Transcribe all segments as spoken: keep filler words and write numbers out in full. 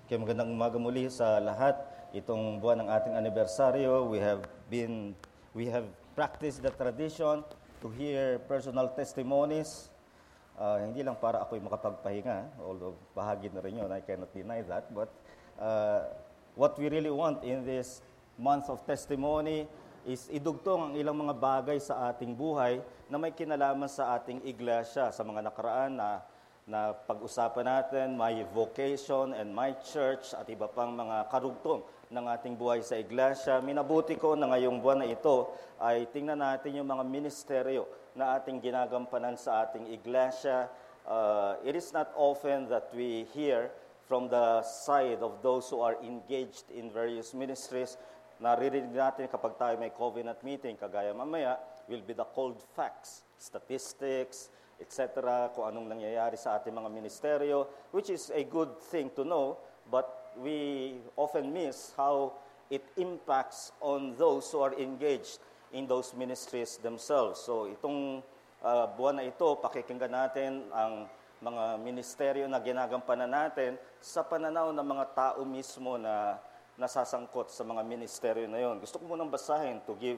Kaya magandang umaga muli sa lahat. Itong buwan ng ating anibersaryo, we have been, we have practiced the tradition to hear personal testimonies. Uh, hindi lang para ako'y makapagpahinga, although bahagi na rin yun, I cannot deny that. But uh, what we really want in this month of testimony is idugtong ang ilang mga bagay sa ating buhay na may kinalaman sa ating iglesia, sa mga nakaraan na na pag-usapan natin, my vocation and my church at iba pang mga karugtong ng ating buhay sa iglesia. Minabuti ko na ngayong buwan na ito ay tingnan natin yung mga ministeryo na ating ginagampanan sa ating iglesia. Uh, it is not often that we hear from the side of those who are engaged in various ministries. Naririnig natin kapag tayo may covenant meeting, kagaya mamaya, will be the cold facts, statistics, et cetera, kung anong nangyayari sa ating mga ministeryo, which is a good thing to know, but we often miss how it impacts on those who are engaged in those ministries themselves. So itong uh, buwan na ito, pakikinggan natin ang mga ministeryo na ginagampanan natin sa pananaw ng mga tao mismo na nasasangkot sa mga ministeryo na yon. Gusto ko munang basahin to give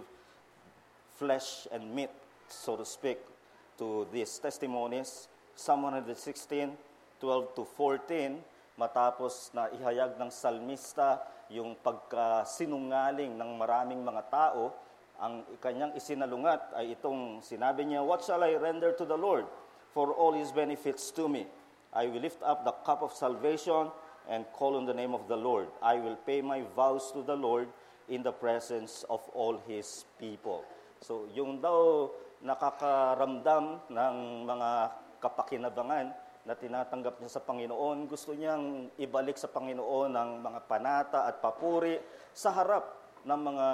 flesh and meat, so to speak, to these testimonies. Psalm one sixteen, twelve to fourteen, matapos na ihayag ng salmista yung pagkasinungaling ng maraming mga tao, ang kanyang isinalungat ay itong sinabi niya, "What shall I render to the Lord for all His benefits to me? I will lift up the cup of salvation and call on the name of the Lord. I will pay my vows to the Lord in the presence of all His people." So yung daw nakakaramdam ng mga kapakinabangan na tinatanggap niya sa Panginoon, gusto niyang ibalik sa Panginoon ang mga panata at papuri sa harap ng mga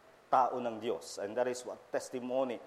tao ng Diyos. And that is what testimony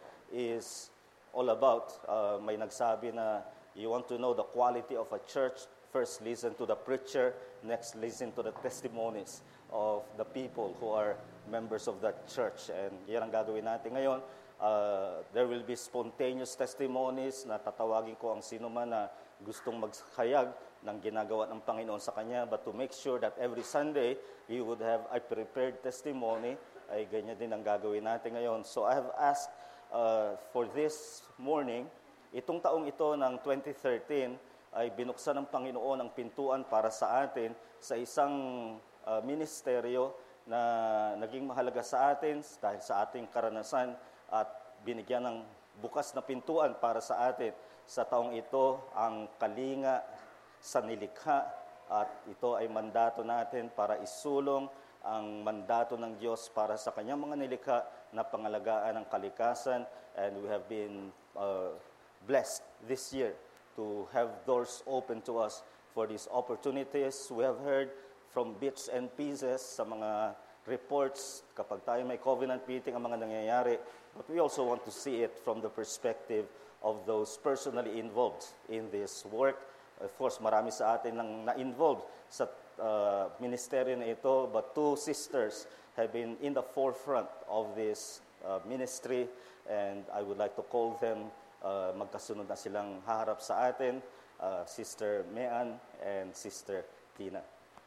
is all about. Uh, may nagsabi na you want to know the quality of a church, first listen to the preacher, next listen to the testimonies of the people who are members of that church. And yan ang gagawin natin ngayon. Uh, there will be spontaneous testimonies na tatawagin ko ang sino man na gustong maghayag ng ginagawa ng Panginoon sa kanya. But to make sure that every Sunday, you would have a prepared testimony, ay ganyan din ang gagawin natin ngayon. So I have asked uh, for this morning, itong taong ito ng twenty thirteen, ay binuksan ng Panginoon ang pintuan para sa atin sa isang uh, ministeryo na naging mahalaga sa atin dahil sa ating karanasan at binigyan ng bukas na pintuan para sa atin sa taong ito, ang kalinga sa nilikha, at ito ay mandato natin para isulong ang mandato ng Diyos para sa kanyang mga nilikha na pangalagaan ng kalikasan. And we have been uh, blessed this year to have doors open to us for these opportunities. We have heard from bits and pieces sa mga reports kapag tayo may covenant meeting ang mga nangyayari, but we also want to see it from the perspective of those personally involved in this work. Of course, marami sa atin nang na-involved sa uh, ministeryo na ito, but two sisters have been in the forefront of this uh, ministry, and I would like to call them, uh, magkasunod na silang haharap sa atin, uh, Sister Mean and Sister Tina.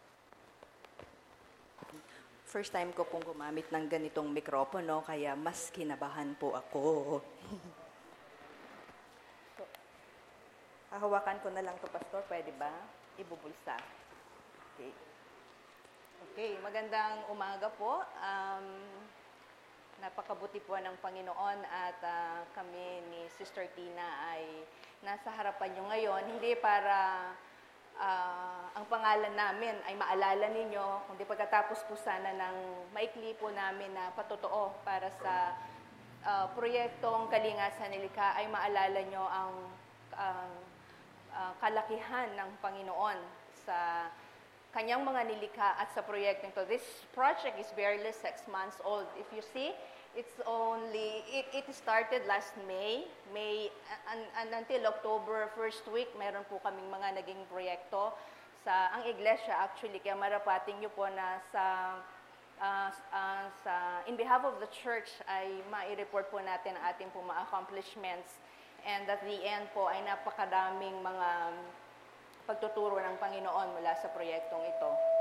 First time ko pong gumamit ng ganitong mikropono, kaya mas kinabahan po ako. So, hahawakan ko na lang to, Pastor. Pwede ba? Ibubulsa. Okay. Okay, magandang umaga po. Um, napakabuti po ng Panginoon at uh, kami ni Sister Tina ay nasa harapan nyo ngayon. Hindi para Uh, ang pangalan namin ay maalala ninyo, kundi pagkatapos po sana ng maikli po namin na patotoo para sa uh, proyektong Kalinga sa Nilikha ay maalala nyo ang uh, uh, kalakihan ng Panginoon sa kanyang mga nilikha at sa proyektong ito. This project is barely six months old. If you see, it's only, it, it started last May, May and, and until October first week, meron po kaming mga naging proyekto sa, ang iglesia actually, kaya marapating nyo po na sa, uh, uh, sa, in behalf of the church, ay mai-report po natin ang ating po mga accomplishments, and at the end po ay napakadaming mga pagtuturo ng Panginoon mula sa proyektong ito.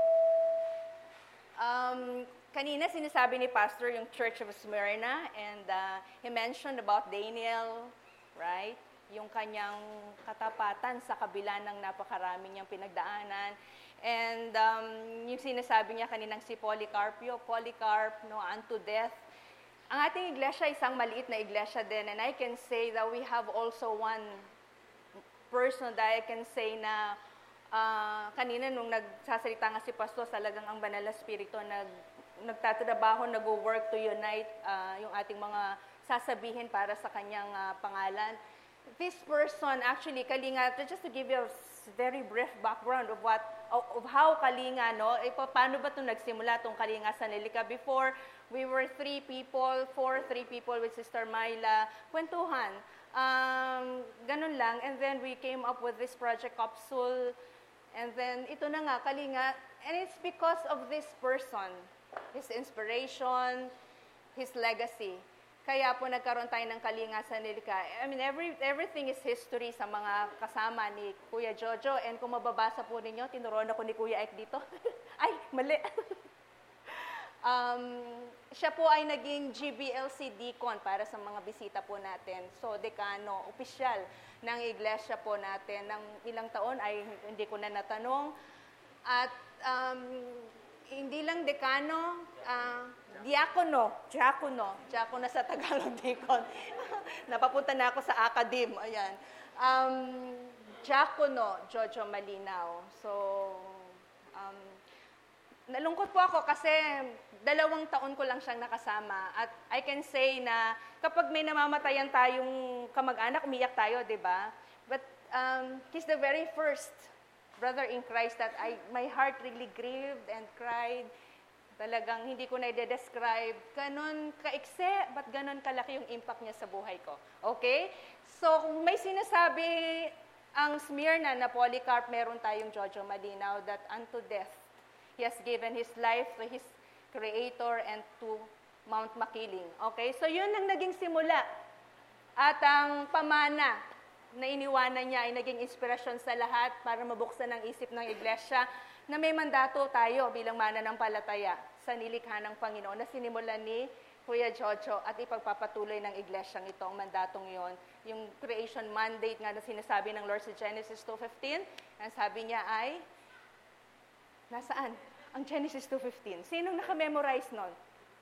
Um, kanina sinasabi ni Pastor yung Church of Smyrna, and uh, he mentioned about Daniel, right? Yung kanyang katapatan sa kabila ng napakarami niyang pinagdaanan. And um, yung sinasabi niya kaninang si Polycarpio, Polycarp, no, unto death. Ang ating iglesia, isang maliit na iglesia din, and I can say that we have also one person that I can say na uh, kanina nung nagsasalita nga si Pastor, talagang ang banal na spirito nag, nagtatrabaho, nag-work to unite uh, yung ating mga sasabihin para sa kanyang uh, pangalan. This person, actually, Kalinga, just to give you a very brief background of what, of how Kalinga, no, eh, paano ba ito nagsimula, itong Kalinga sa Nilika? Before, we were three people, four, three people with Sister Myla, kwentuhan, um, ganun lang, and then we came up with this project capsule, and then ito na nga, Kalinga, and it's because of this person, his inspiration, his legacy. Kaya po nagkaroon tayo ng Kalinga sa Nilika. I mean, every, everything is history sa mga kasama ni Kuya Jojo. And kung mababasa po ninyo, tinuruan ako ni Kuya Ike dito. Ay, mali. um, siya po ay naging G B L C Deacon para sa mga bisita po natin. So, dekano, opisyal ng iglesia po natin. Ng ilang taon ay hindi ko na natanong. At um, hindi lang dekano, uh, diakono, diakono, diakono sa Tagalog, deacon. Napapunta na ako sa academe, ayan. Um, diakono, Jojo Malinaw. So, um, nalungkot po ako kasi dalawang taon ko lang siyang nakasama. At I can say na kapag may namamatayan tayong kamag-anak, umiyak tayo, di ba? But um, he's the very first brother in Christ that I, my heart really grieved and cried. Talagang hindi ko na i-describe. Ganon kaikse, but ganon kalaki yung impact niya sa buhay ko. Okay? So, kung may sinasabi ang Smyrna na Polycarp, meron tayong Jojo Malinaw that unto death, he has given his life to his Creator and to Mount Makiling. Okay? So, yun ang naging simula. At ang pamana na iniwanan niya ay naging inspirasyon sa lahat para mabuksan ang isip ng iglesia na may mandato tayo bilang mananampalataya sa nilikha ng Panginoon na sinimulan ni Kuya Jojo at ipagpapatuloy ng iglesyang ito ang mandatong yon. Yung creation mandate nga na sinasabi ng Lord sa Genesis two fifteen, ang sabi niya ay, nasaan? Ang Genesis two fifteen. Sinong nakamemorize nun?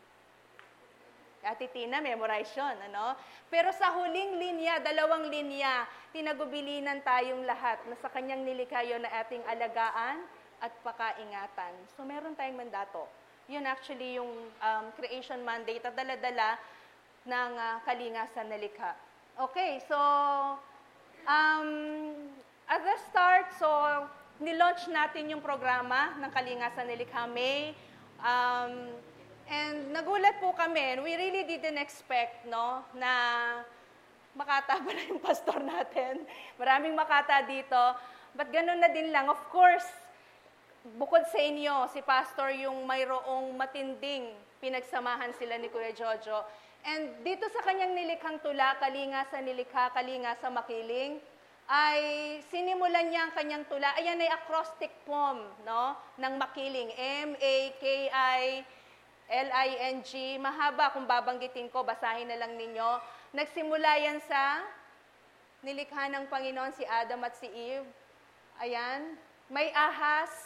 Ate Tina, memorize yun, ano? Pero sa huling linya, dalawang linya, tinagubilinan tayong lahat na sa kanyang nilikha yun na ating alagaan at pakaingatan. So, meron tayong mandato. Yun actually yung um, creation mandate at dala-dala ng uh, Kalinga sa Nilikha. Okay, so, um, at the start, so, nilaunch natin yung programa ng Kalinga sa Nilikha May. Um, and nagulat po kami, we really didn't expect, no, na makata ba na yung pastor natin. Maraming makata dito. But ganun na din lang. Of course, bukod sa inyo, si Pastor yung mayroong matinding pinagsamahan sila ni Kuya Jojo. And dito sa kanyang nilikhang tula, Kalinga sa Nilikha, Kalinga sa Makiling, ay sinimulan niya ang kanyang tula. Ayan ay acrostic poem, no, ng Makiling. M A K I L I N G. Mahaba kung babanggitin ko, basahin na lang ninyo. Nagsimula yan sa nilikha ng Panginoon si Adam at si Eve. Ayan. May ahas,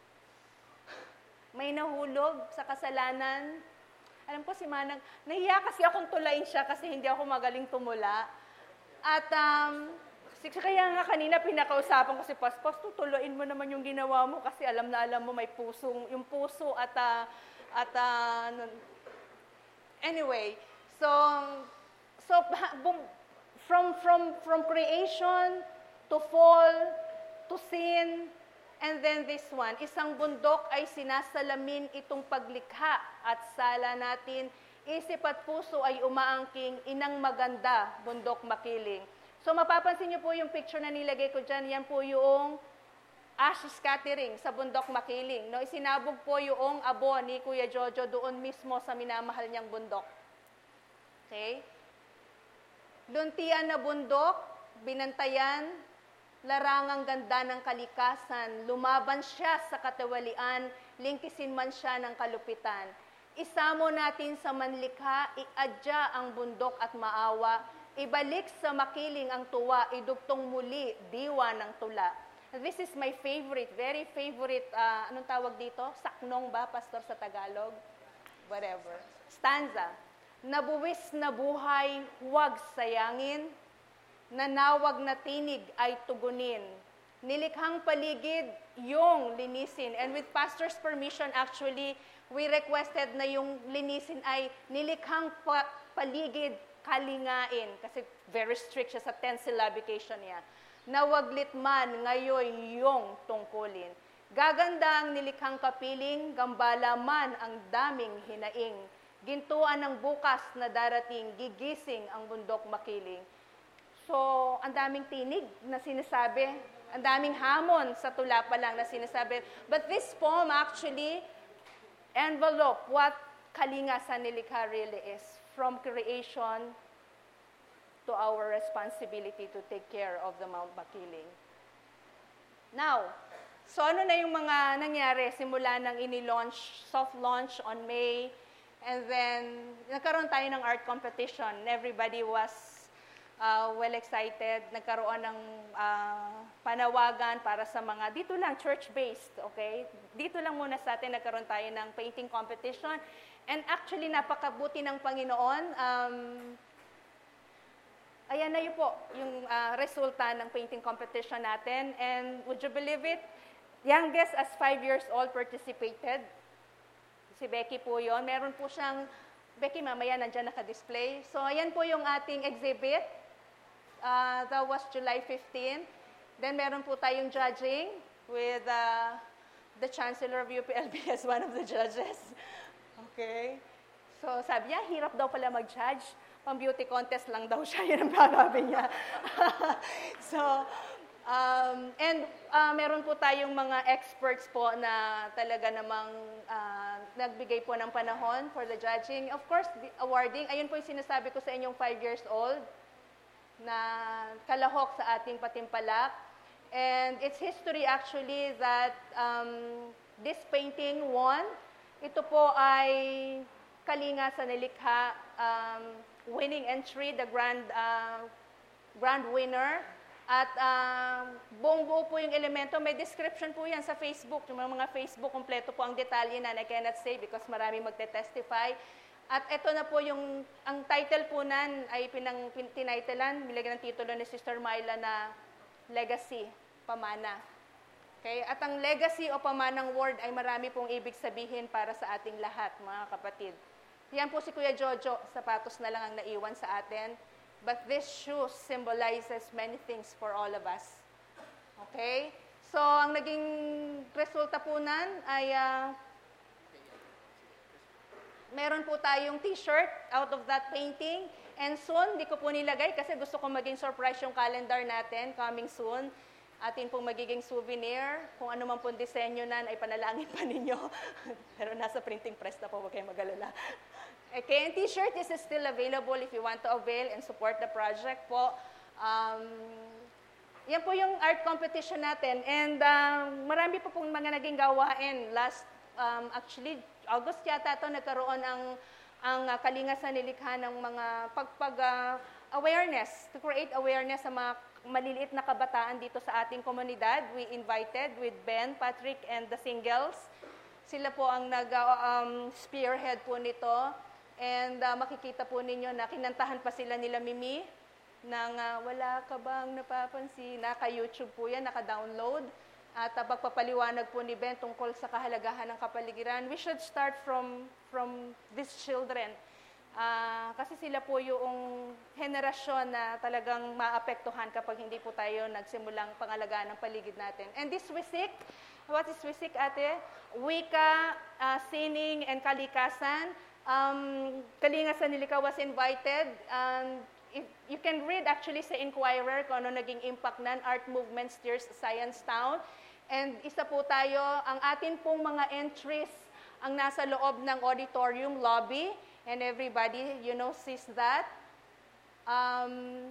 may nahulog sa kasalanan. Alam ko si Manang, nahiya kasi akong tulain siya kasi hindi ako magaling tumula. At um, kaya nga kanina pinakausapan ko si Paspas, tutuluin mo naman yung ginawa mo kasi alam na alam mo may pusong, yung puso at, uh, at uh, anyway, so, so from, from, from creation to fall, to sin, and then this one, isang bundok ay sinasalamin itong paglikha at sala natin. Isip at puso ay umaangking, inang maganda, bundok Makiling. So mapapansin niyo po yung picture na nilagay ko dyan, yan po yung ash scattering sa bundok Makiling. No? Isinabog po yung abo ni Kuya Jojo doon mismo sa minamahal niyang bundok. Okay? Luntian na bundok, binantayan, larangang ganda ng kalikasan, lumaban siya sa katawalian, lingkisin man siya ng kalupitan. Isamo natin sa manlikha, iadya ang bundok at maawa, ibalik sa makiling ang tuwa, idugtong muli, diwa ng tula. This is my favorite, very favorite, uh, anong tawag dito? Saknong ba, Pastor, sa Tagalog? Whatever. Stanza. Nabuwis na buhay, huwag sayangin, nanawag na tinig ay tugunin. Nilikhang paligid, yung linisin. And with Pastor's permission, actually, we requested na yung linisin ay nilikhang pa- paligid, kalingain. Kasi very strict siya sa ten-syllabication niya. Nawaglit man ngayon yung tungkulin. Gaganda ang nilikhang kapiling, gambala man ang daming hinaing. Gintuan ng bukas na darating, gigising ang bundok makiling. So, ang daming tinig na sinasabi, ang daming hamon sa tula pa lang na sinasabi. But this poem actually envelope what Kalinga sa Nilikha really is, from creation to our responsibility to take care of the Mount Makiling. Now, so ano na yung mga nangyari simula nang ini-launch, soft launch on May, and then nagkaroon tayo ng art competition. Everybody was uh, well excited. Nagkaroon ng uh, panawagan para sa mga, dito lang, church-based, okay? Dito lang muna sa atin nagkaroon tayo ng painting competition. And actually, napakabuti ng Panginoon. Um, ayan na yun po, yung uh, resulta ng painting competition natin. And would you believe it? Youngest as five years old participated. Si Becky po yon. Meron po siyang, Becky, mamaya nandyan naka-display. So, ayan po yung ating exhibit. Uh, that was July fifteenth. Then, meron po tayong judging with uh, the Chancellor of U P L B as one of the judges. Okay. So, sabi niya, hirap daw pala mag-judge. Pang-beauty contest lang daw siya. Yun ang sabi niya. So, Um, and uh, meron po tayong mga experts po na talaga namang uh, nagbigay po ng panahon for the judging. Of course, the awarding, ayun po yung sinasabi ko sa inyong five years old na kalahok sa ating patimpalak. And it's history actually that um, this painting won. Ito po ay Kalinga sa Nilikha um, winning entry, the grand, uh, grand winner. At uh, buong buo po yung elemento. May description po yan sa Facebook. Yung mga Facebook, kompleto po ang detalye na I cannot say because maraming magte-testify. At ito na po yung, ang title po nan ay pinang, pin, tinitlean, nilagyan ng titulo ni Sister Myla na Legacy, Pamana. Okay? At ang legacy o pamanang word ay marami pong ibig sabihin para sa ating lahat, mga kapatid. Yan po si Kuya Jojo, sapatos na lang ang naiwan sa atin. But this shoe symbolizes many things for all of us. Okay? So, ang naging resulta po nan ay uh, meron po tayong t-shirt out of that painting. And soon, di ko po nilagay kasi gusto ko maging surprise yung calendar natin coming soon. Atin pong magiging souvenir. Kung ano man pong disenyo nan ay panalangin pa ninyo. Pero nasa printing press na po, huwag kayong mag-alala. Okay, and t-shirt is still available if you want to avail and support the project po. Um, yan po yung art competition natin. And um, marami po pong mga naging gawain. Last, um, actually, August yata ito, nagkaroon ang, ang uh, Kalinga sa Nilikha ng mga pagpag-awareness, uh, to create awareness sa mga maliliit na kabataan dito sa ating komunidad. We invited with Ben, Patrick, and the Singles. Sila po ang nag-spearhead uh, um, po nito. And uh, makikita po ninyo na kinantahan pa sila nila Mimi ng uh, wala ka bang napapansin. Naka-YouTube po yan, naka-download. At uh, pagpapaliwanag po ni Ben tungkol sa kahalagahan ng kapaligiran. We should start from from these children. Uh, kasi sila po yung henerasyon na talagang maapektuhan kapag hindi po tayo nagsimulang pangalagaan ng paligid natin. And this Wisik, what is Wisik, ate? Wika, uh, sining, and kalikasan. Um, Kalinga sa Nilikha was invited. Um, if, you can read actually sa Inquirer kung ano naging impact nan, Art Movement Steers Science Town. And isa po tayo, ang atin pong mga entries ang nasa loob ng auditorium lobby. And everybody, you know, sees that. Um,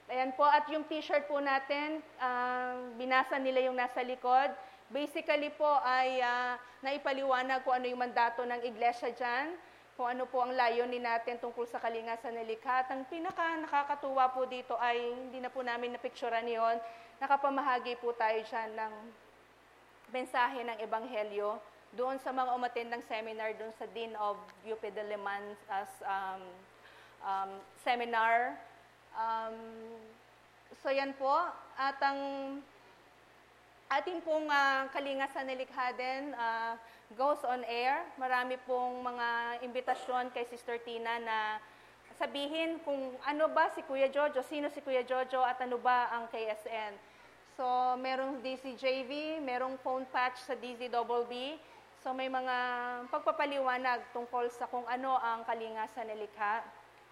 Ayan po, at yung t-shirt po natin, uh, binasa nila yung nasa likod. Basically po ay uh, naipaliwanag kung ano yung mandato ng iglesia dyan, kung ano po ang layunin natin tungkol sa kalinga sa nilikha. At ang pinaka nakakatuwa po dito ay, hindi na po namin napicturean yun, nakapamahagi po tayo dyan ng mensahe ng Ebanghelyo doon sa mga umattend ng seminar doon sa Dean of U P Diliman as um, um, seminar. Um, so yan po, at ang ating pong uh, Kalinga sa Nilikha din uh, goes on air. Marami pong mga imbitasyon kay Sister Tina na sabihin kung ano ba si Kuya Jojo, sino si Kuya Jojo at ano ba ang K S N. So merong D C J V, merong phone patch sa D Z B B. So may mga pagpapaliwanag tungkol sa kung ano ang Kalinga sa Nilikha.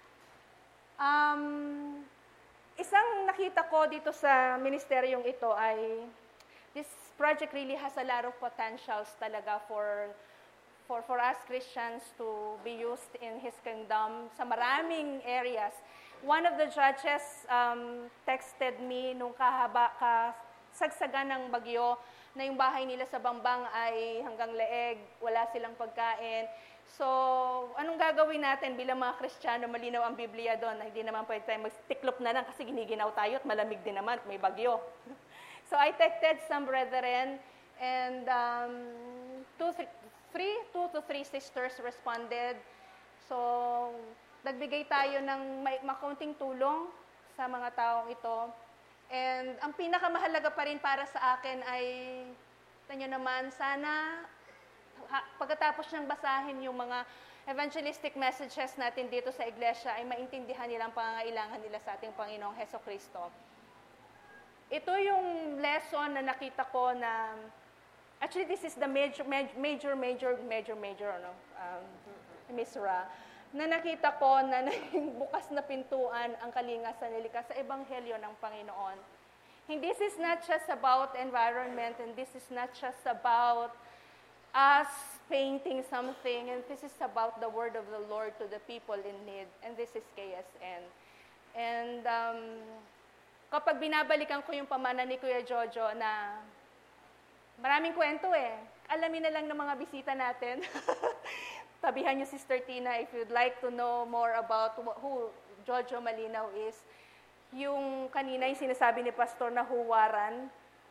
Um, isang nakita ko dito sa ministeryong ito ay this project really has a lot of potentials talaga for for for us Christians to be used in His kingdom sa maraming areas. One of the judges um, texted me nung kahaba kasagsagan ng bagyo na yung bahay nila sa Bambang ay hanggang leeg, wala silang pagkain. So, anong gagawin natin bilang mga Kristiyano? Malinaw ang Biblia doon na hindi naman pwede tayo magtiklop na lang kasi giniginaw tayo at malamig din naman at may bagyo. So, I texted some brethren and um, two, three, two to three sisters responded. So, nagbigay tayo ng may, makaunting tulong sa mga taong ito. And ang pinakamahalaga pa rin para sa akin ay, tanyo naman, sana ha, pagkatapos niyang basahin yung mga evangelistic messages natin dito sa iglesia, ay maintindihan nilang pangangailangan nila sa ating Panginoong Hesukristo. Ito yung lesson na nakita ko na, actually this is the major, major, major, major, major, no? um, Miss Ra, na nakita ko na naging bukas na pintuan ang Kalinga sa Nilikha sa Ebanghelyo ng Panginoon. And this is not just about environment, and this is not just about us painting something, and this is about the word of the Lord to the people in need, and this is K S N. And um, kapag binabalikan ko yung pamana ni Kuya Jojo na maraming kwento eh, alamin na lang ng mga bisita natin. Tabihan niyo, Sister Tina, if you'd like to know more about who Jojo Malinaw is. Yung kanina yung sinasabi ni Pastor na huwaran,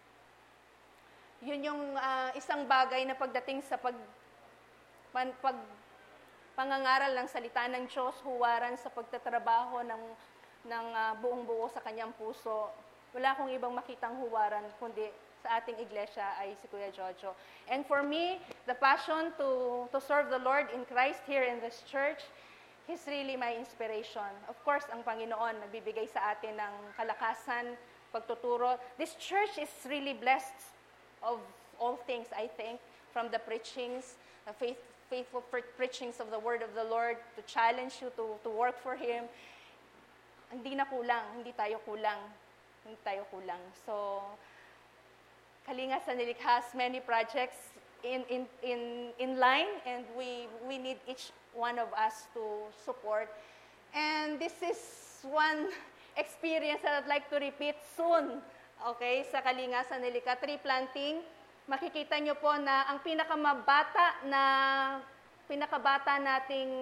yun yung uh, isang bagay na pagdating sa pag, pan, pag pangangaral ng salita ng Diyos, huwaran sa pagtatrabaho ng, ng uh, buong buo sa kanyang puso. Wala akong ibang makitang huwaran, kundi sa ating iglesia ay si Kuya Jojo. And for me, the passion to, to serve the Lord in Christ here in this church, He's really my inspiration. Of course, ang Panginoon nagbibigay sa atin ng kalakasan, pagtuturo. This church is really blessed of all things, I think, from the preachings, the faith, faithful pre- preachings of the Word of the Lord, to challenge you to, to work for Him. Hindi na kulang, hindi tayo kulang, hindi tayo kulang. So, Kalinga sa Nilikha has many projects in in in in line, and we we need each one of us to support. And this is one experience that I'd like to repeat soon. Okay, sa Kalinga sa Nilikha tree planting, makikita nyo po na ang pinakamabata na pinakabata nating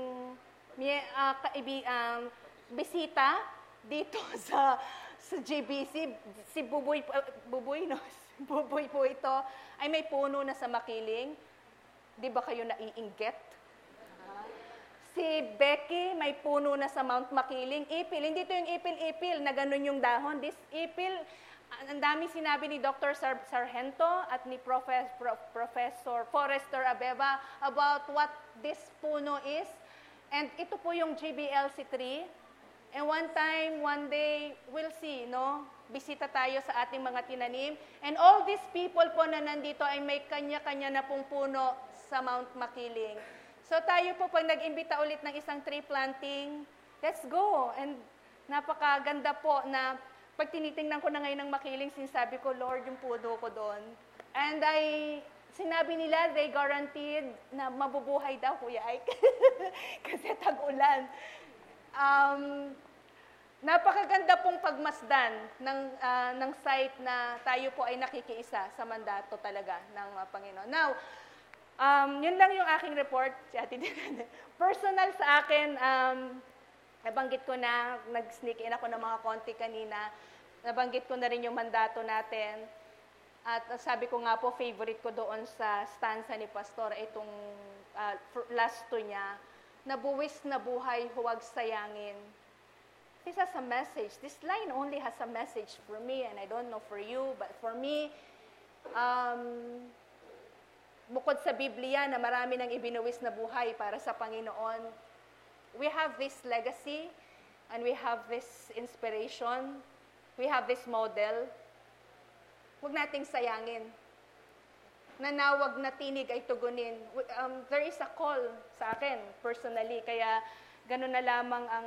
uh, kaibi, um, bisita dito sa sa G B C, si Buboy, uh, Buboy, no? Buboy po ito, ay may puno na sa Makiling. Di ba kayo naiinggit? Uh-huh. Si Becky, may puno na sa Mount Makiling. Ipil, hindi ito yung ipil-ipil na ganun yung dahon. This ipil, ang dami sinabi ni Doctor Sar- Sargento at ni Profes- Prof- Professor Forrester Abeba about what this puno is. And ito po yung G B L C tree. And one time, one day, we'll see, no? Bisita tayo sa ating mga tinanim. And all these people po na nandito ay may kanya-kanya na pong puno sa Mount Makiling. So tayo po, pag nag-imbita ulit ng isang tree planting, let's go. And napakaganda po na pag tinitingnan ko na ngayon ng Makiling, sinasabi ko, Lord, yung puno ko doon. And I, sinabi nila, they guaranteed na mabubuhay daw, Kuya Ike. Kasi tag-ulan. Um, napakaganda pong pagmasdan ng, ah, ng site na tayo po ay nakikiisa sa mandato talaga ng ah, Panginoon. Now, um, yun lang yung aking report. Si Ate Diana. Personal sa akin, um, nabanggit ko na, nag-sneak in ako ng mga konti kanina, nabanggit ko na rin yung mandato natin. At uh, sabi ko nga po, favorite ko doon sa stanza ni Pastor, itong uh, last to niya, nabuwis na buhay, huwag sayangin. This has a message. This line only has a message for me, and I don't know for you, but for me, um, bukod sa Biblia na marami nang ibinuwis na buhay para sa Panginoon, we have this legacy, and we have this inspiration, we have this model. Huwag nating sayangin. Nanawag na tinig ay tugunin. Um, there is a call sa akin, personally, kaya ganun na lamang ang...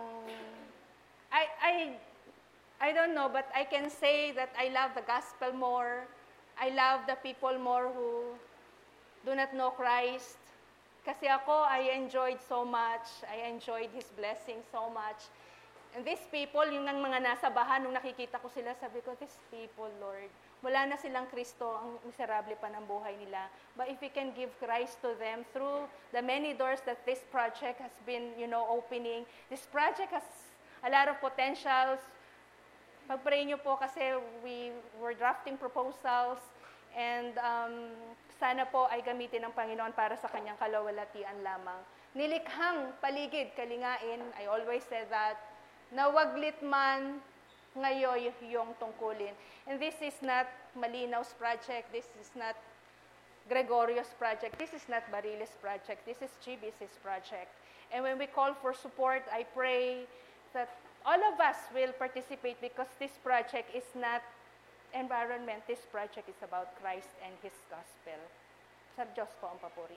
I, I, I don't know, but I can say that I love the gospel more. I love the people more who do not know Christ. Kasi ako, I enjoyed so much. I enjoyed His blessing so much. And these people, yung ng mga nasa bahan, nung nakikita ko sila, sabi ko, these people, Lord, wala na silang Kristo, ang miserable pa ng buhay nila. But if we can give Christ to them through the many doors that this project has been, you know, opening, this project has a lot of potentials. Pag-pray nyo po kasi we were drafting proposals and um, sana po ay gamitin ng Panginoon para sa kanyang kalawalatian lamang. Nilikhang paligid, kalingain, I always say that, na waglit man ngayon yung tungkulin. And this is not Malinao's project, this is not Gregorio's project, this is not Bariles' project, this is G B C's project. And when we call for support, I pray that all of us will participate because this project is not environment, this project is about Christ and His gospel. Sa Diyos po ang papuri.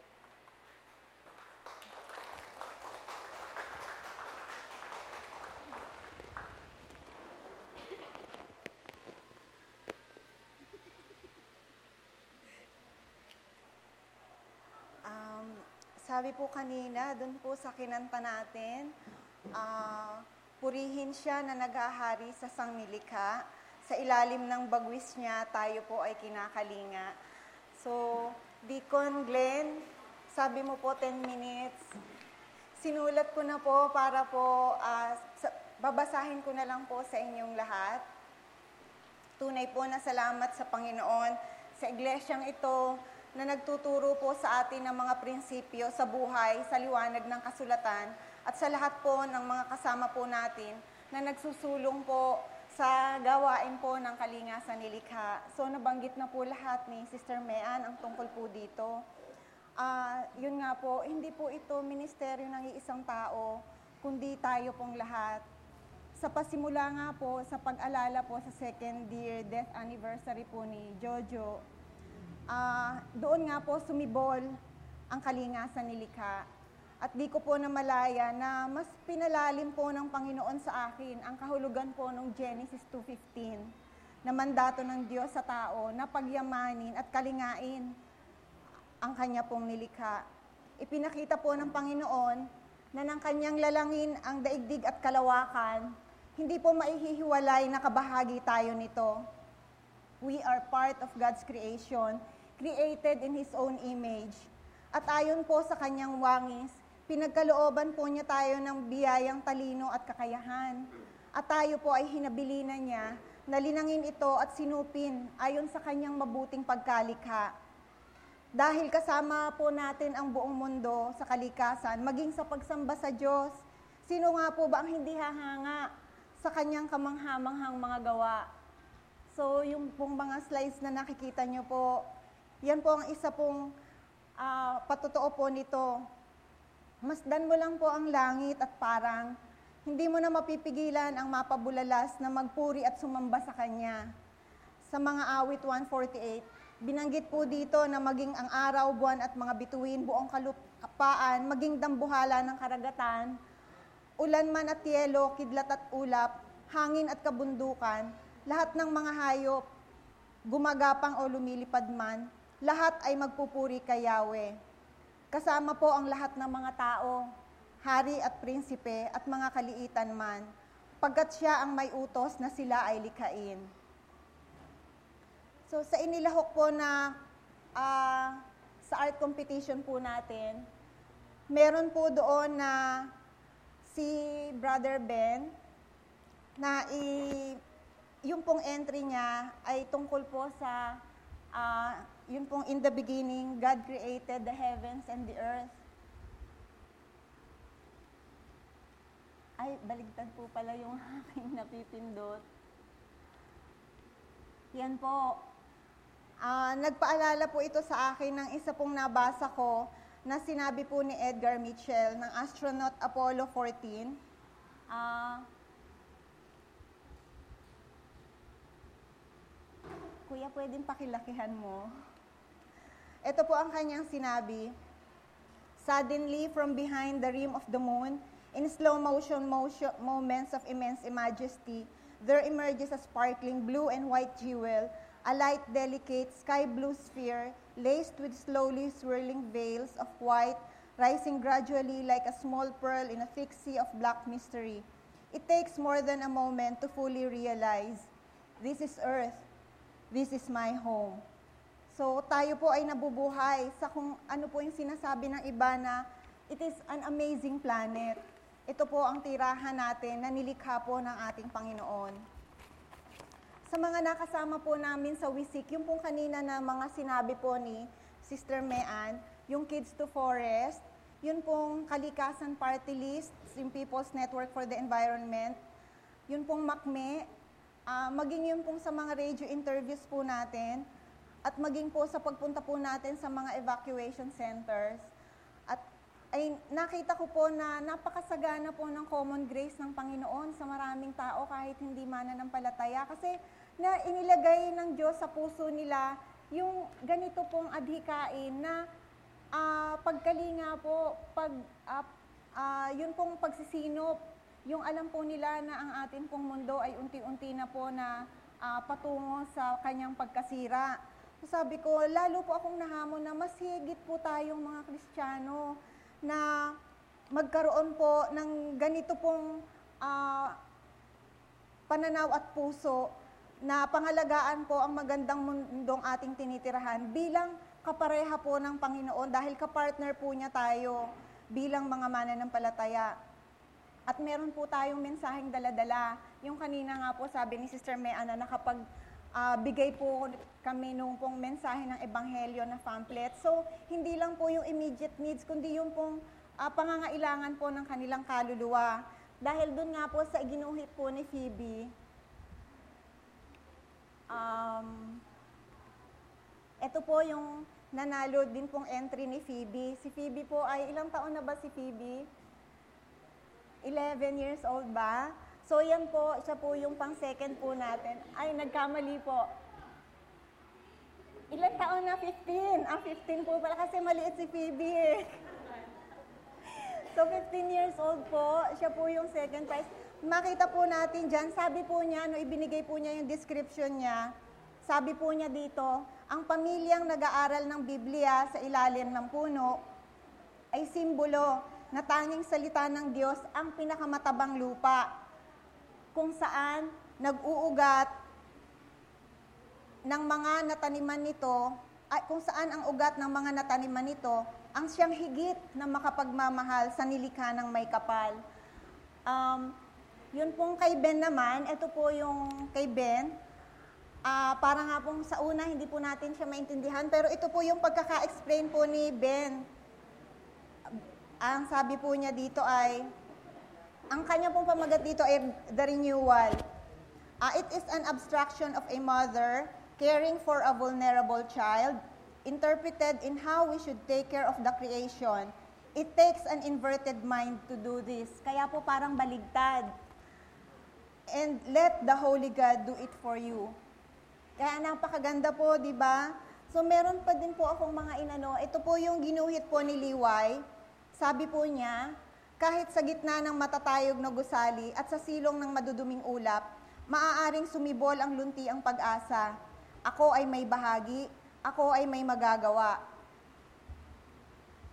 Um, sabi po kanina, dun po sa kinanta natin, ah... Uh, purihin siya na naghahari sa sangnilikha. Sa ilalim ng bagwis niya, tayo po ay kinakalinga. So, Deacon Glenn, sabi mo po ten minutes. Sinulat ko na po para po, uh, sa, babasahin ko na lang po sa inyong lahat. Tunay po na salamat sa Panginoon, sa iglesyang ito, na nagtuturo po sa atin ng mga prinsipyo sa buhay, sa liwanag ng kasulatan, at sa lahat po ng mga kasama po natin na nagsusulong po sa gawain po ng kalingasan ni Likha. So, nabanggit na po lahat ni Sister Mean ang tungkol po dito. Uh, yun nga po, hindi po ito ministeryo ng iisang tao, kundi tayo pong lahat. Sa pasimula nga po, sa pag-alala po sa second year death anniversary po ni Jojo, uh, doon nga po sumibol ang kalingasan ni Likha. At di ko po namalaya na mas pinalalim po ng Panginoon sa akin ang kahulugan po ng Genesis two fifteen na mandato ng Diyos sa tao na pagyamanin at kalingain ang kanya pong nilikha. Ipinakita po ng Panginoon na ng kanyang lalangin ang daigdig at kalawakan, hindi po maihihiwalay na kabahagi tayo nito. We are part of God's creation, created in His own image. At ayon po sa kanyang wangis, pinagkalooban po niya tayo ng biyayang talino at kakayahan. At tayo po ay hinabilinan niya na linangin ito at sinupin ayon sa kanyang mabuting pagkalikha. Dahil kasama po natin ang buong mundo sa kalikasan, maging sa pagsamba sa Diyos, sino nga po ba ang hindi hahanga sa kanyang kamanghamanghang mga gawa? So, yung pong mga slides na nakikita nyo po, yan po ang isa pong uh, patotoo po nito. Masdan mo lang po ang langit at parang hindi mo na mapipigilan ang mapabulalas na magpuri at sumamba sa Kanya. Sa mga awit one forty-eight, binanggit po dito na maging ang araw, buwan at mga bituin, buong kalupaan, maging dambuhala ng karagatan, ulan man at yelo, kidlat at ulap, hangin at kabundukan, lahat ng mga hayop, gumagapang o lumilipad man, lahat ay magpupuri kay Yahweh. Kasama po ang lahat ng mga tao, hari at prinsipe at mga kaliitan man, pagkat siya ang may utos na sila ay likhain. So sa inilahok po na uh, sa art competition po natin, meron po doon na si Brother Ben, na i, yung pong entry niya ay tungkol po sa, uh, yun pong in the beginning, God created the heavens and the earth. Ay, baligtad po pala yung aking napipindot. Yan po. Uh, nagpaalala po ito sa akin ng isa pong nabasa ko na sinabi po ni Edgar Mitchell ng astronaut Apollo fourteen. Uh, Kuya, pwedeng pakilakihan mo. Ito po ang kanyang sinabi. Suddenly, from behind the rim of the moon, in slow motion, motion moments of immense majesty, there emerges a sparkling blue and white jewel, a light, delicate, sky blue sphere, laced with slowly swirling veils of white, rising gradually like a small pearl in a thick sea of black mystery. It takes more than a moment to fully realize, this is Earth, this is my home. So tayo po ay nabubuhay sa kung ano po yung sinasabi ng iba na it is an amazing planet. Ito po ang tirahan natin na nilikha po ng ating Panginoon. Sa mga nakasama po namin sa WISIC, yung pong kanina na mga sinabi po ni Sister Mean, yung Kids to Forest, yun pong Kalikasan Party List, yung People's Network for the Environment, yun pong MACME, uh, maging yun pong sa mga radio interviews po natin, at maging po sa pagpunta po natin sa mga evacuation centers. At ay nakita ko po na napakasagana po ng common grace ng Panginoon sa maraming tao kahit hindi mananampalataya. Kasi na inilagay ng Diyos sa puso nila yung ganito pong adhikain na uh, pagkalinga po, pag, uh, uh, yun pong pagsisinop, yung alam po nila na ang atin pong mundo ay unti-unti na po na uh, patungo sa kanyang pagkasira. So sabi ko, lalo po akong nahamon na mas higit po tayong mga Kristiyano na magkaroon po ng ganito pong uh, pananaw at puso na pangalagaan po ang magandang mundong ating tinitirahan bilang kapareha po ng Panginoon dahil kapartner po niya tayo bilang mga mananampalataya. At meron po tayong mensaheng dala-dala. Yung kanina nga po sabi ni Sister Mean na nakapag uh, bigay po kami nung pong mensahe ng Ebanghelyo na pamphlet. So, hindi lang po yung immediate needs, kundi yung pong uh, pangangailangan po ng kanilang kaluluwa. Dahil dun nga po sa iginuhit po ni Phoebe, um, ito po yung nanalo din pong entry ni Phoebe. Si Phoebe po ay, ilang taon na ba si Phoebe? eleven years old ba? So yan po, siya po yung pang second po natin. Ay, nagkamali po. Ilang taon na? fifteen. Ah, fifteen po pala kasi maliit si Phoebe eh. So fifteen years old po, siya po yung second prize. Makita po natin dyan, sabi po niya, no, ibinigay po niya yung description niya, sabi po niya dito, ang pamilyang nag-aaral ng Biblia sa ilalim ng puno ay simbolo na tanging salita ng Diyos ang pinakamatabang lupa, kung saan nag-uugat ng mga nataniman nito, at kung saan ang ugat ng mga nataniman nito, ang siyang higit na makapagmamahal sa nilikha ng may kapal. Um, yun pong kay Ben naman, ito po yung kay Ben, uh, para nga pong sa una, hindi po natin siya maintindihan, pero ito po yung pagkaka-explain po ni Ben. Ang sabi po niya dito ay, ang kanya pong pamagat dito ay the renewal. Uh, it is an abstraction of a mother caring for a vulnerable child, interpreted in how we should take care of the creation. It takes an inverted mind to do this. Kaya po parang baligtad. And let the Holy God do it for you. Kaya napakaganda po, di ba? So meron pa din po akong mga inano. Ito po yung ginuhit po ni Liway. Sabi po niya, kahit sa gitna ng matatayog na gusali at sa silong ng maduduming ulap, maaaring sumibol ang lunti ang pag-asa. Ako ay may bahagi, ako ay may magagawa. Si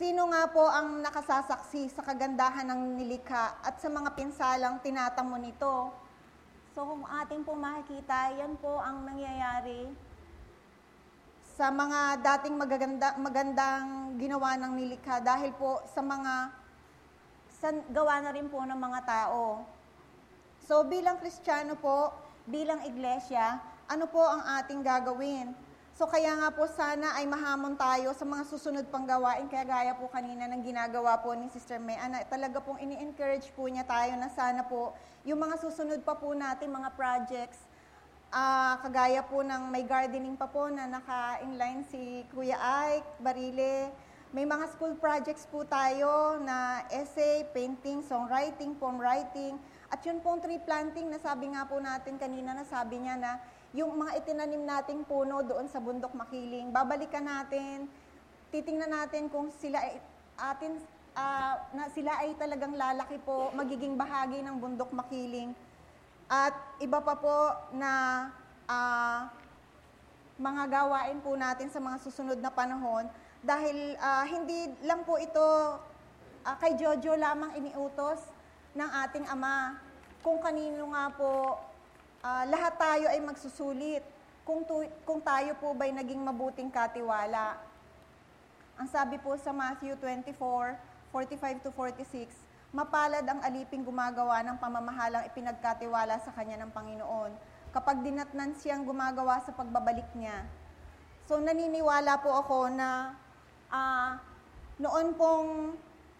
Sino nga po ang nakasasaksi sa kagandahan ng nilikha at sa mga pinsalang tinatamo nito? So kung ating po makikita, yan po ang nangyayari sa mga dating magaganda, magandang ginawa ng nilikha dahil po sa mga sa gawa na rin po ng mga tao. So bilang Kristiyano po, bilang iglesia, ano po ang ating gagawin? So kaya nga po sana ay mahamon tayo sa mga susunod pang gawain, kaya gaya po kanina ng ginagawa po ni Sister May, ana, talaga pong ini-encourage po niya tayo na sana po yung mga susunod pa po natin mga projects, uh, kagaya po ng may gardening pa po na naka-inline si Kuya Ike, Barile, may mga school projects po tayo na essay, painting, songwriting, poem writing, at yun pong tree planting na sabi nga po natin kanina na sabi niya na yung mga itinanim nating puno doon sa bundok Makiling, babalikan natin, titingnan natin kung sila ay, atin, uh, na sila ay talagang lalaki po, magiging bahagi ng bundok Makiling. At iba pa po na uh, mga gawain po natin sa mga susunod na panahon, dahil uh, hindi lang po ito uh, kay Jojo lamang iniutos ng ating Ama, kung kanino nga po Uh, lahat tayo ay magsusulit kung, tu- kung tayo po ba'y naging mabuting katiwala. Ang sabi po sa Matthew twenty-four, forty-five to forty-six, mapalad ang aliping gumagawa ng pamamahalang ipinagkatiwala sa kanya ng Panginoon kapag dinatnan siyang gumagawa sa pagbabalik niya. So naniniwala po ako na uh, noon pong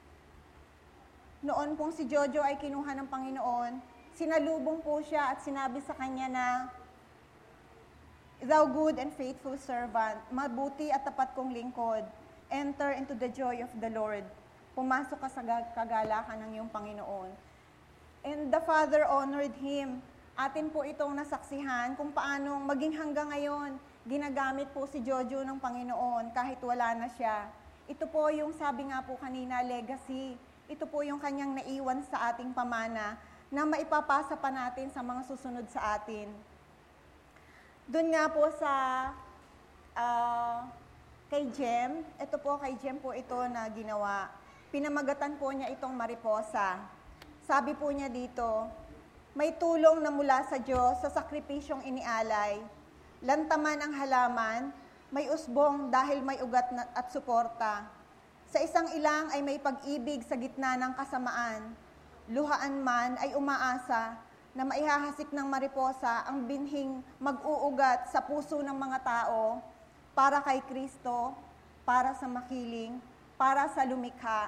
noon pong si Jojo ay kinuha ng Panginoon, sinalubong po siya at sinabi sa kanya na, "Thou good and faithful servant, mabuti at tapat kong lingkod, enter into the joy of the Lord." Pumasok ka sa kagalakan ng iyong Panginoon. And the Father honored him. Atin po itong nasaksihan kung paano maging hanggang ngayon, ginagamit po si Jojo ng Panginoon kahit wala na siya. Ito po yung sabi nga po kanina, legacy. Ito po yung kanyang naiwan sa ating pamana na maipapasa pa natin sa mga susunod sa atin. Doon nga po sa uh, kay Jem, ito po kay Jem po ito na ginawa. Pinamagatan po niya itong mariposa. Sabi po niya dito, may tulong na mula sa Diyos sa sakripisyong inialay. Lantaman ang halaman, may usbong dahil may ugat na, at suporta. Sa isang ilang ay may pag-ibig sa gitna ng kasamaan. Luhaan man ay umaasa na maihahasik ng mariposa ang binhing mag-uugat sa puso ng mga tao para kay Kristo, para sa makiling, para sa lumikha.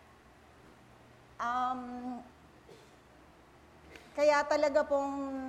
Um, kaya talaga pong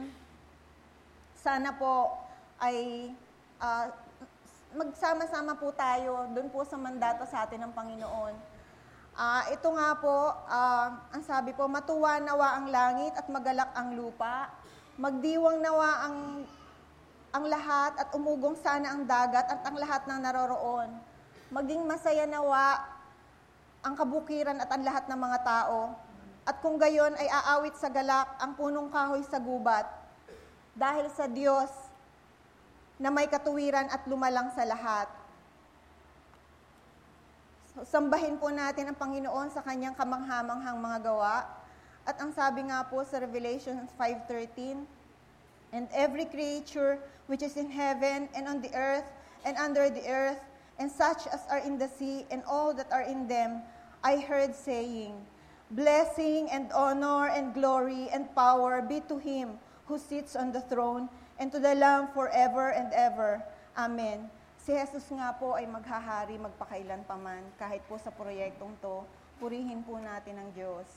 sana po ay uh, magsama-sama po tayo doon po sa mandato sa atin ng Panginoon. Uh, ito nga po, uh, ang sabi po, matuwa nawa ang langit at magalak ang lupa, magdiwang nawa ang, ang lahat at umugong sana ang dagat at ang lahat ng naroroon. Maging masaya nawa ang kabukiran at ang lahat ng mga tao. At kung gayon ay aawit sa galak ang punong kahoy sa gubat, dahil sa Diyos na may katuwiran at lumalang sa lahat. Sambahin po natin ang Panginoon sa kanyang kamanghamanghang mga gawa. At ang sabi nga po sa Revelation five thirteen, "And every creature which is in heaven and on the earth and under the earth, and such as are in the sea and all that are in them, I heard saying, Blessing and honor and glory and power be to him who sits on the throne and to the Lamb forever and ever. Amen." Si Jesus nga po ay maghahari magpakailan paman, kahit po sa proyektong to, purihin po natin ang Diyos.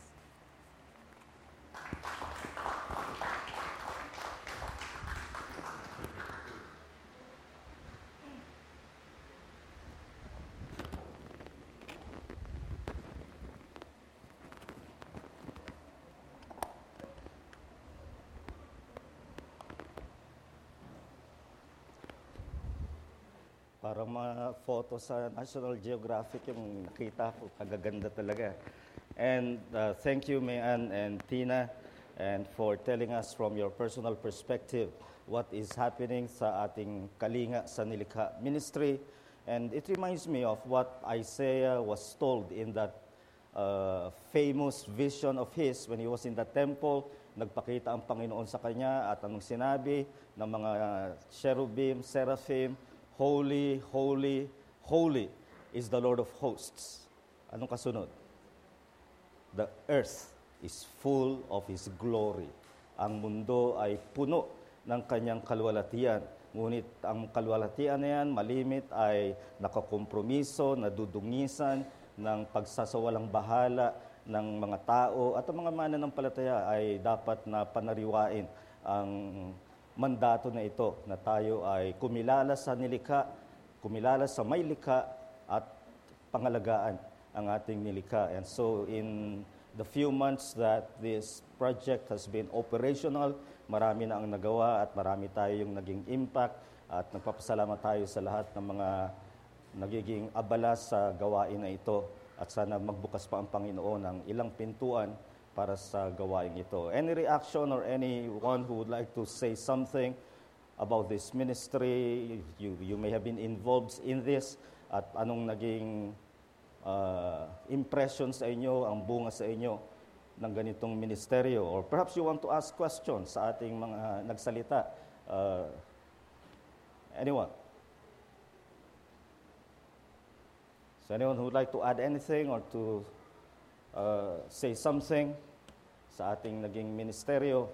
Parang mga photo sa National Geographic yung nakita ko, kagaganda talaga. And uh, thank you, Mayan and Tina, and for telling us from your personal perspective what is happening sa ating Kalinga sa Nilikha Ministry. And it reminds me of what Isaiah was told in that uh, famous vision of his when he was in the temple. Nagpakita ang Panginoon sa kanya at anong sinabi ng mga cherubim, seraphim, Holy, holy, holy is the Lord of hosts. Anong kasunod? The earth is full of His glory. Ang mundo ay puno ng kanyang kalwalatian. Ngunit ang kalwalatian na yan, malimit, ay nakakompromiso, nadudungisan ng pagsasawalang bahala ng mga tao at ang mga mananampalataya ay dapat na panariwain ang mandato na ito na tayo ay kumilala sa nilikha, kumilala sa may likha at pangalagaan ang ating nilikha. And so in the few months that this project has been operational, marami na ang nagawa at marami tayo yung naging impact at nagpapasalamat tayo sa lahat ng mga nagiging abala sa gawain na ito at sana magbukas pa ang Panginoon ng ilang pintuan para sa gawain ito. Any reaction or anyone who would like to say something about this ministry? You, you may have been involved in this at anong naging uh, impression sa inyo, ang bunga sa inyo ng ganitong ministeryo. Or perhaps you want to ask questions sa ating mga nagsalita. Uh, anyone? So anyone who would like to add anything or to uh, say something sa ating naging ministeryo?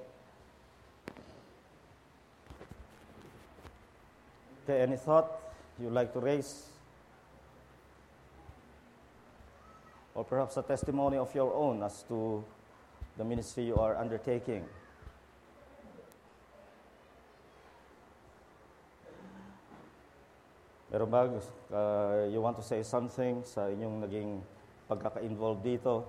Okay, any thought you'd like to raise? Or perhaps a testimony of your own as to the ministry you are undertaking? Pero ba, uh, you want to say something sa inyong naging pagkaka-involved dito?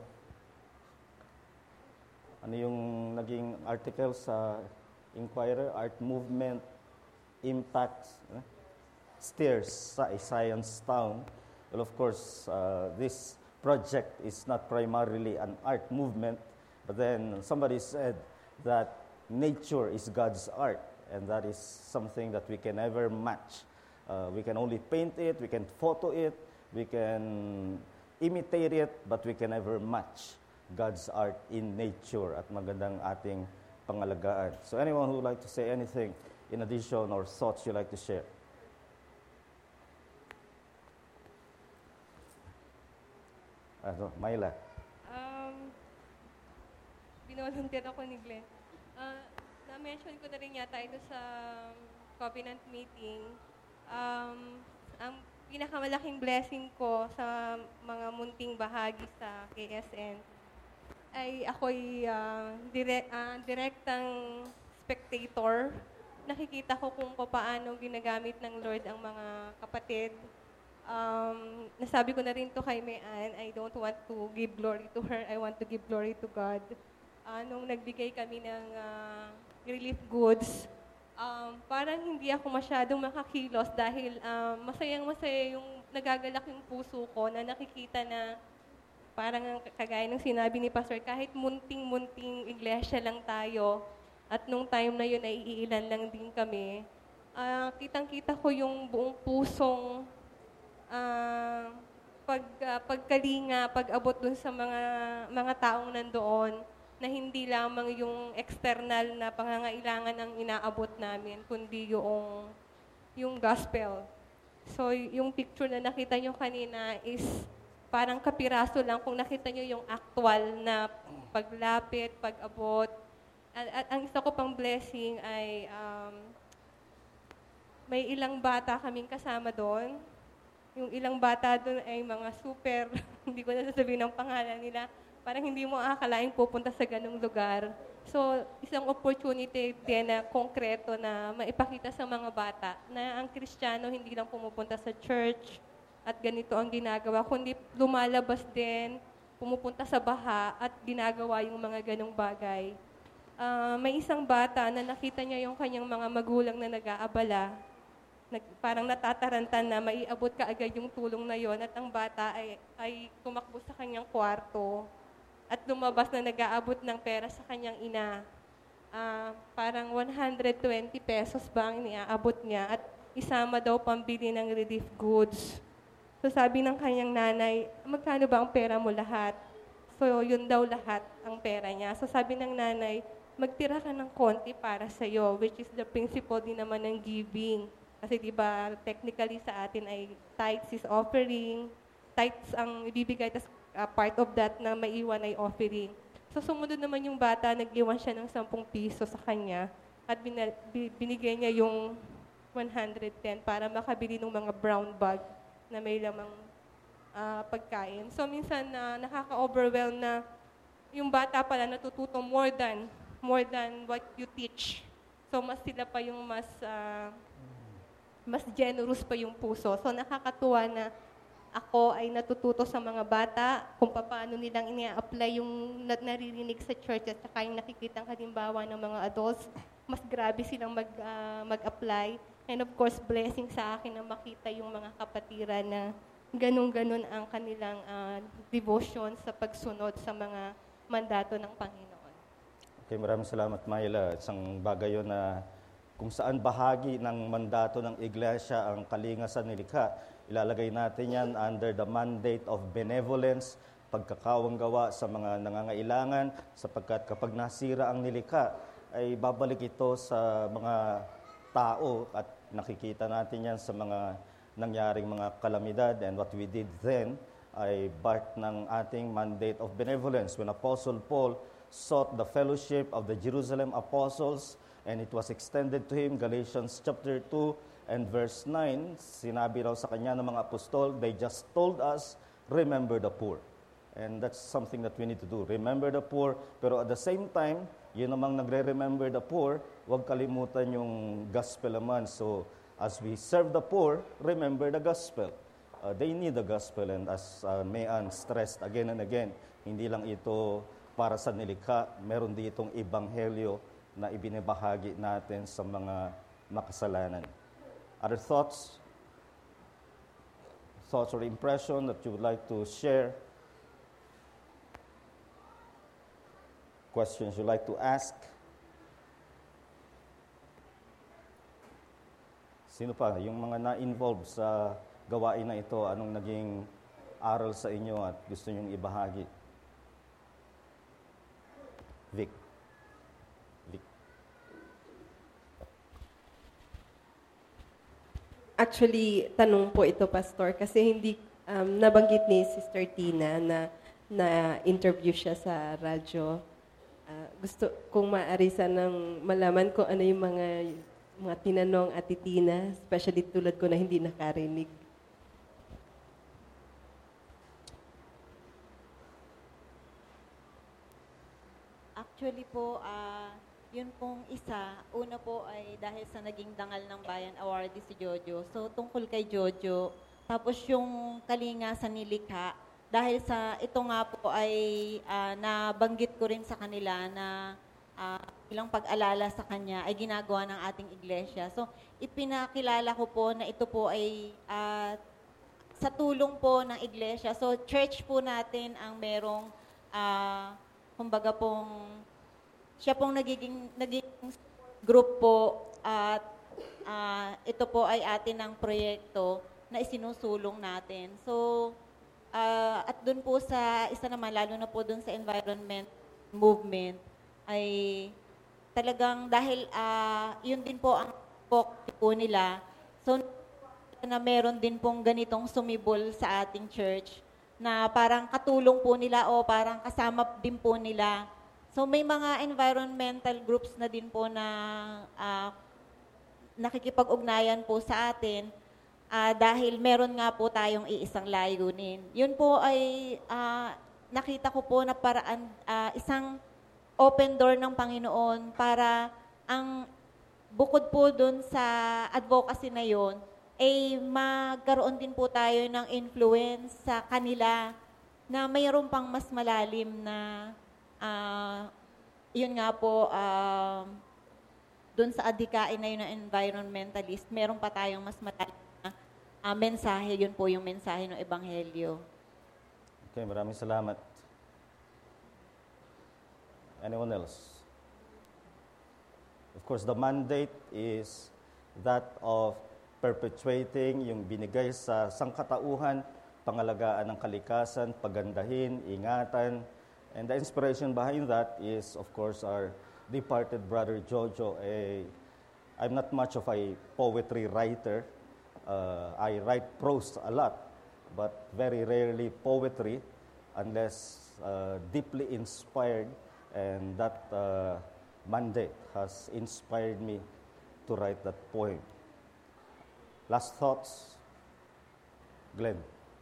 Ano yung naging article sa Inquirer? Art Movement Impact eh? Steers sa a Science Town. Well, of course, uh, this project is not primarily an art movement, but then somebody said that nature is God's art, and that is something that we can never match. Uh, we can only paint it, we can photo it, we can imitate it, but we can never match God's art in nature at magandang ating pangalagaan. So anyone who would like to say anything in addition or thoughts you'd like to share? Ano, Myla? Um, binolunteer ako ni Glenn. Uh, na-mention ko na rin yata ito sa covenant meeting. Um, ang pinakamalaking blessing ko sa mga munting bahagi sa K S N ay ako'y uh, direct, uh, direktang spectator. Nakikita ko kung paano ginagamit ng Lord ang mga kapatid. Um, nasabi ko na rin to kay Mayan, I don't want to give glory to her, I want to give glory to God. Uh, nung nagbigay kami ng uh, relief goods, um, parang hindi ako masyadong makakilos dahil um, masayang-masaya yung nagagalak yung puso ko na nakikita na parang kagaya ng sinabi ni Pastor, kahit munting-munting iglesia lang tayo at nung time na yun ay iilan lang din kami, uh, kitang-kita ko yung buong pusong Uh, pag, uh, pagkalinga, pag-abot dun sa mga mga taong nandoon na hindi lamang yung external na pangangailangan ang inaabot namin, kundi yung, yung gospel. So, yung picture na nakita nyo kanina is parang kapiraso lang kung nakita nyo yung actual na paglapit, pag-abot. At, at ang isa ko pang blessing ay um, may ilang bata kaming kasama doon. Yung ilang bata doon ay mga super, hindi ko na sasabihin ang pangalan nila, parang hindi mo akalaing pupunta sa ganung lugar. So, isang opportunity din na konkreto na maipakita sa mga bata na ang Kristiyano hindi lang pumupunta sa church at ganito ang ginagawa, kundi lumalabas din, pumupunta sa baha at ginagawa yung mga ganung bagay. Uh, may isang bata na nakita niya yung kanyang mga magulang na nag-aabala, Nag, parang natatarantan na maiabot ka agad yung tulong na yon at ang bata ay, ay tumakbo sa kanyang kwarto at lumabas na nag-aabot ng pera sa kanyang ina. Uh, parang one hundred twenty pesos ba ang iniaabot niya at isama daw pambili ng relief goods. So sabi ng kanyang nanay, magkano ba ang pera mo lahat? So yun daw lahat ang pera niya. So sabi ng nanay, magtira ka ng konti para sa'yo, which is the principle din naman ng giving. Kasi di ba technically sa atin ay tithes is offering, tithes ang ibibigay, tas uh, part of that na maiwan ay offering. So sumunod naman yung bata, nag-iwan siya ng sampung piso sa kanya at bina- binigay niya yung one hundred ten para makabili ng mga brown bag na may lamang uh, pagkain. So minsan na uh, nakaka-overwhelm na yung bata pala natututo more than more than what you teach. So mas sila pa yung mas uh, mas generous pa yung puso. So nakakatuwa na ako ay natututo sa mga bata kung paano nilang ina-apply yung naririnig sa church at saka yung nakikitang halimbawa ng mga adults. Mas grabe silang mag, uh, mag-apply. And of course, blessing sa akin na makita yung mga kapatiran na ganun-ganun ang kanilang uh, devotion sa pagsunod sa mga mandato ng Panginoon. Okay, maraming salamat, Myla. Isang bagay yun na kung saan bahagi ng mandato ng Iglesia ang kalinga sa nilikha. Ilalagay natin yan under the mandate of benevolence, pagkakawang gawa sa mga nangangailangan, sapagkat kapag nasira ang nilikha, ay babalik ito sa mga tao at nakikita natin yan sa mga nangyaring mga kalamidad, and what we did then ay part ng ating mandate of benevolence. When Apostle Paul sought the fellowship of the Jerusalem apostles and it was extended to him, Galatians chapter two and verse nine, sinabi raw sa kanya ng mga apostol, they just told us, remember the poor. And that's something that we need to do. Remember the poor, pero at the same time, yun namang nagre-remember the poor, huwag kalimutan yung gospel naman. So, as we serve the poor, remember the gospel. Uh, they need the gospel, and as uh, Mayan stressed again and again, hindi lang ito para sa nilikha, meron ditong ebanghelyo na ibinibahagi natin sa mga makasalanan. Other thoughts? Thoughts or impression that you would like to share? Questions you'd like to ask? Sino pa? Yung mga na-involved sa gawain na ito, anong naging aral sa inyo at gusto nyong ibahagi? Vic. Vic. Actually, tanong po ito, Pastor, kasi hindi um, nabanggit ni Sister Tina na na-interview siya sa radyo. Uh, gusto kong maaari sanang malaman kung ano yung mga mga tinanong Ate Tina, especially tulad ko na hindi nakarinig. Actually po, uh, yun pong isa, una po ay dahil sa naging dangal ng bayan awardee si Jojo. So tungkol kay Jojo, tapos yung kalinga sa nilikha, dahil sa ito nga po ay uh, nabanggit ko rin sa kanila na uh, ilang pag-alala sa kanya ay ginagawa ng ating iglesia. So ipinakilala ko po na ito po ay uh, sa tulong po ng iglesia. So church po natin ang merong uh, kumbaga pong siya pong nagiging, nagiging group po at uh, ito po ay atin ng proyekto na isinusulong natin. So Uh, at doon po sa, isa naman, lalo na po doon sa environment movement, ay talagang dahil uh, yun din po ang focus po nila. So, na meron din pong ganitong sumibol sa ating church na parang katulong po nila o parang kasama din po nila. So, may mga environmental groups na din po na uh, nakikipag-ugnayan po sa atin. Uh, dahil meron nga po tayong iisang layunin. Yun po ay uh, nakita ko po na paraan, uh, isang open door ng Panginoon para ang bukod po dun sa advocacy na yun, ay magkaroon din po tayo ng influence sa kanila na mayroon pang mas malalim na uh, yun nga po, uh, dun sa adhikain na yun ng environmentalist, meron pa tayong mas malalim Uh, mensahe, yun po yung mensahe ng Ebanghelyo. Okay, maraming salamat. Anyone else? Of course, the mandate is that of perpetuating yung binigay sa sangkatauhan, pangalagaan ng kalikasan, pagandahin, ingatan. And the inspiration behind that is, of course, our departed brother Jojo. Eh, I'm not much of a poetry writer. Uh, I write prose a lot, but very rarely poetry unless uh, deeply inspired, and that uh, mandate has inspired me to write that poem. Last thoughts, Glenn.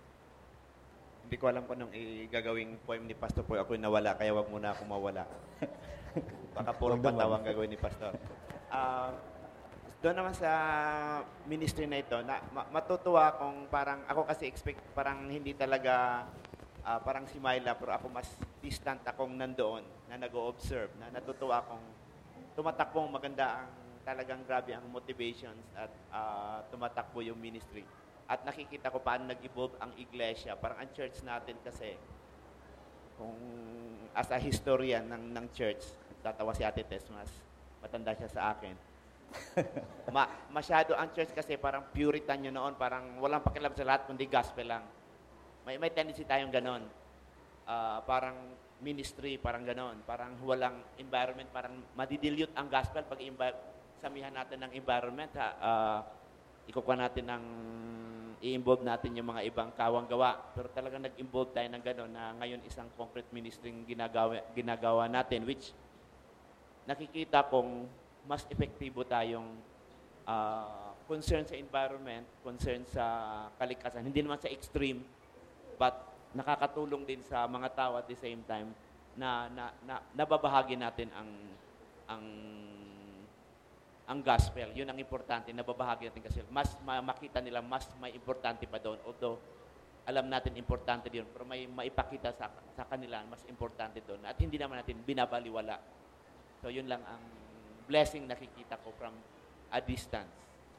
Hindi ko alam kung anong igagawing poem ni Pastor po. Ako'y nawala, kaya wag muna ako mawala. Baka puro Wag naman. patawang gagawin ni Pastor. Uh, doon naman sa ministry na ito, na, ma- matutuwa kung parang, ako kasi expect, parang hindi talaga, uh, parang si Myla, pero ako mas distant akong nandoon, na nag-o-observe, na natutuwa akong tumatakbong maganda ang, talagang grabe ang motivations at uh, tumatakbo yung ministry. At nakikita ko paano nag-evolve ang iglesia. Parang ang church natin kasi, kung as a historian ng, ng church, tatawa si Ate Tess, mas matanda siya sa akin. Ma, masyado ang church kasi parang puritan nyo noon, parang walang pakialam sa lahat, kundi gospel lang. May, may tendency tayong ganon. Uh, parang ministry, parang ganon. Parang walang environment, parang madidilute ang gospel pag samihan natin ng environment. Ha? Uh, ikukuha natin ng i-involve natin yung mga ibang kawang gawa. Pero talagang nag-involve tayo ng gano'n na ngayon isang concrete ministry ginagawa, ginagawa natin, which nakikita kong mas epektibo tayong uh, concern sa environment, concern sa kalikasan. Hindi naman sa extreme, but nakakatulong din sa mga tao at the same time na, na, na nababahagi natin ang ang ang gospel. Yun ang importante, nababahagi natin kasi mas ma- makita nila mas may importante pa doon. Although, alam natin importante din, pero may maipakita sa, sa kanila mas importante doon. At hindi naman natin binabaliwala. So, yun lang ang blessing nakikita ko from a distance.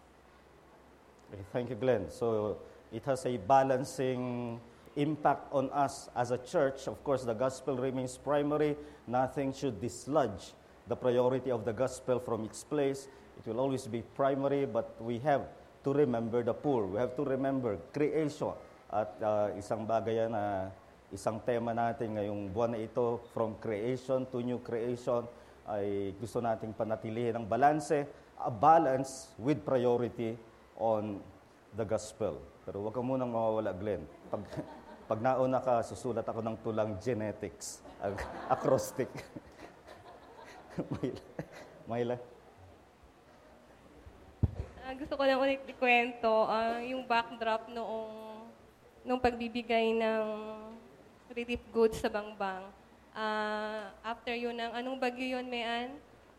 Okay, thank you, Glenn. So, it has a balancing impact on us as a church. Of course, the gospel remains primary. Nothing should dislodge the priority of the gospel from its place. It will always be primary, but we have to remember the poor. We have to remember creation. At uh, isang bagay yan na isang tema natin ngayong buwan na ito, from creation to new creation, ay gusto nating panatilihin ang balanse, a balance with priority on the gospel. Pero huwag ka munang mawawala, Glenn. Pag, pag nauna ka, susulat ako ng tulang genetics, acrostic. Myla. Myla. Uh, gusto ko lang ulit ikwento uh, yung backdrop noong nung pagbibigay ng relief goods sa Bangbang. Uh, after yun, ng anong bagyo yun, Mayan?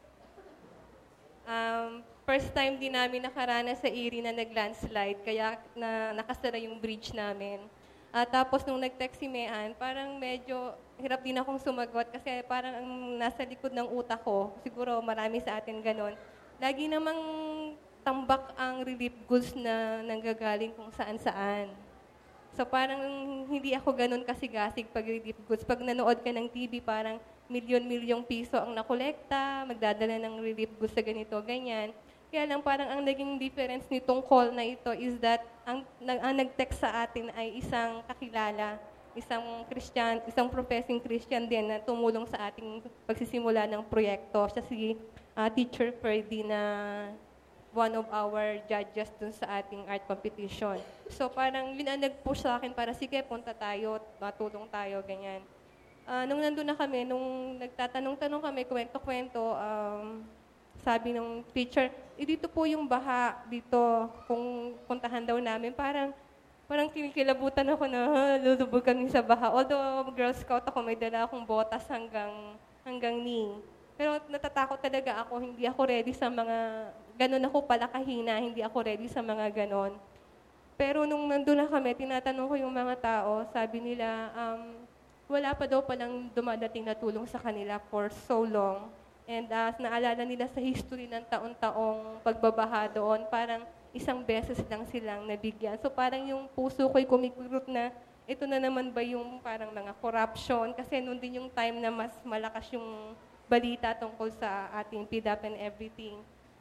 Um, first time din namin nakaranas sa Erie na nag-landslide, kaya na, nakasara yung bridge namin. Uh, tapos nung nag-text si Mayan, parang medyo hirap din akong sumagot kasi parang ang nasa likod ng utak ko, siguro marami sa atin ganon, lagi namang tambak ang relief goods na nanggagaling kung saan-saan. So parang hindi ako ganon kasigasig pag relief goods. Pag nanood ka ng T V, parang milyon-milyong piso ang nakolekta, magdadala ng relief goods sa ganito, ganyan. Kaya lang parang ang naging difference nitong call na ito is that ang, ang nag-text sa atin ay isang kakilala, isang Christian, isang professing Christian din na tumulong sa ating pagsisimula ng proyekto. Siya si uh, Teacher Ferdy na one of our judges dun sa ating art competition. So parang yun ang nag-push sa akin para sige, punta tayo, matulong tayo, ganyan. Uh, nung nandun na kami, nung nagtatanong-tanong kami, kwento-kwento, um, sabi ng teacher, eh, dito po yung baha dito, kung puntahan daw namin, parang parang kinikilabutan ako na lulubog kami sa baha. Although Girl Scout ako, may dala akong botas hanggang, hanggang knee. Pero natatakot talaga ako, hindi ako ready sa mga, ganon ako pala kahina, hindi ako ready sa mga ganon. Pero nung nandun na kami, tinatanong ko yung mga tao, sabi nila, um, wala pa daw palang dumadating na tulong sa kanila for so long. And uh, naalala nila sa history ng taon-taong pagbabaha doon, parang isang beses lang silang nabigyan. So parang yung puso ko'y kumikurot na, ito na naman ba yung parang mga corruption? Kasi noon din yung time na mas malakas yung balita tungkol sa ating P D A P and everything.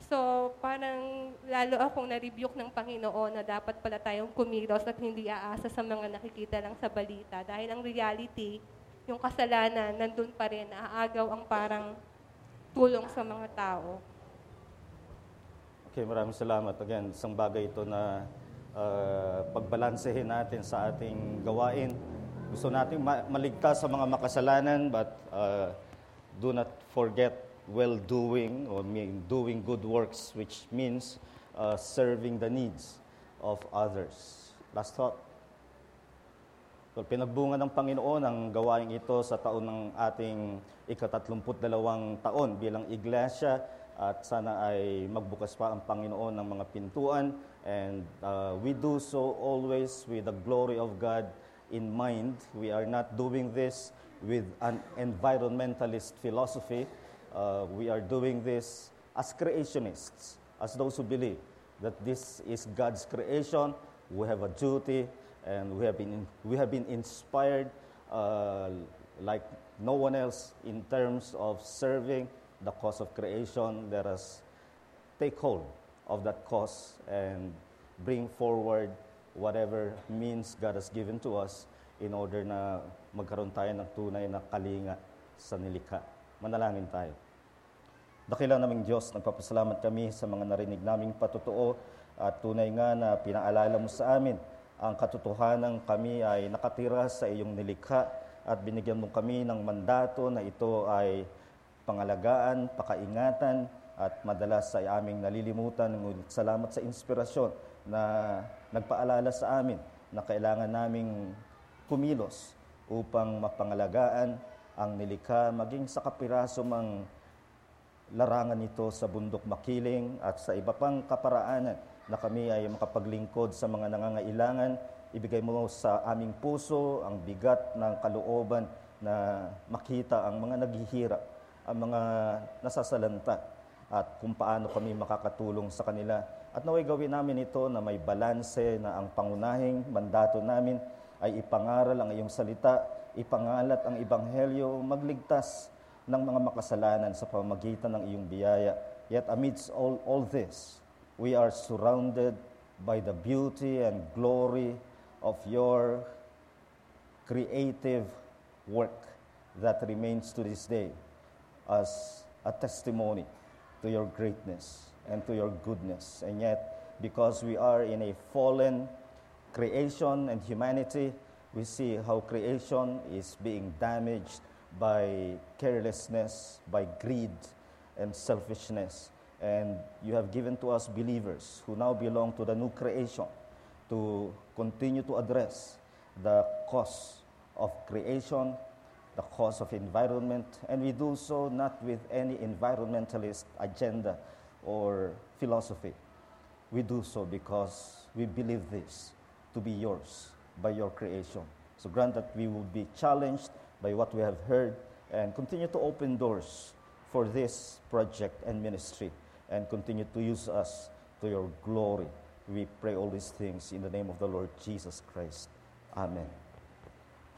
So, parang lalo akong na-rebuke ng Panginoon na dapat pala tayong kumilos at hindi aasa sa mga nakikita lang sa balita. Dahil ang reality, yung kasalanan, nandun pa rin, naaagaw ang parang tulong sa mga tao. Okay, maraming salamat. Again, isang bagay ito na uh, pagbalansehin natin sa ating gawain. Gusto natin ma- maligtas sa mga makasalanan, but uh, do not forget well-doing or mean doing good works, which means uh, serving the needs of others. Last thought. Well, pinagbunga ng Panginoon ang gawain ito sa taon ng ating ikatatlumput dalawang taon bilang iglesia, at sana ay magbukas pa ang Panginoon ng mga pintuan, and uh, we do so always with the glory of God in mind. We are not doing this with an environmentalist philosophy. Uh, we are doing this as creationists, as those who believe that this is God's creation. We have a duty, and we have been we have been inspired uh, like no one else in terms of serving the cause of creation. Let us take hold of that cause and bring forward whatever means God has given to us in order na magkaroon tayo ng tunay na kalinga sa nilikha. Manalangin tayo. Dakilang naming Diyos, nagpapasalamat kami sa mga narinig naming patotoo, at tunay nga na pinaalala mo sa amin ang katotohanan kami ay nakatira sa iyong nilikha, at binigyan mo kami ng mandato na ito ay pangalagaan, pakaingatan, at madalas ay aming nalilimutan. Ngunit salamat sa inspirasyon na nagpaalala sa amin na kailangan naming kumilos upang mapangalagaan ang nilikha, maging sa kapiraso mang larangan nito sa bundok makiling at sa iba pang kaparaanan na kami ay makapaglingkod sa mga nangangailangan. Ibigay mo sa aming puso ang bigat ng kalooban na makita ang mga naghihirap, ang mga nasasalanta, at kung paano kami makakatulong sa kanila. At naway gawin namin ito na may balanse, na ang pangunahing mandato namin ay ipangaral ang iyong salita, ipangalat ang ebanghelyo, magligtas ng mga makasalanan sa pamamagitan ng iyong biyaya. Yet amidst all, all this, we are surrounded by the beauty and glory of your creative work that remains to this day as a testimony to your greatness and to your goodness. And yet, because we are in a fallen creation and humanity, we see how creation is being damaged by carelessness, by greed and selfishness. And you have given to us believers who now belong to the new creation to continue to address the cause of creation, the cause of environment, and we do so not with any environmentalist agenda or philosophy. We do so because we believe this to be yours by your creation. So grant that we will be challenged by what we have heard, and continue to open doors for this project and ministry, and continue to use us to your glory. We pray all these things in the name of the Lord Jesus Christ. Amen.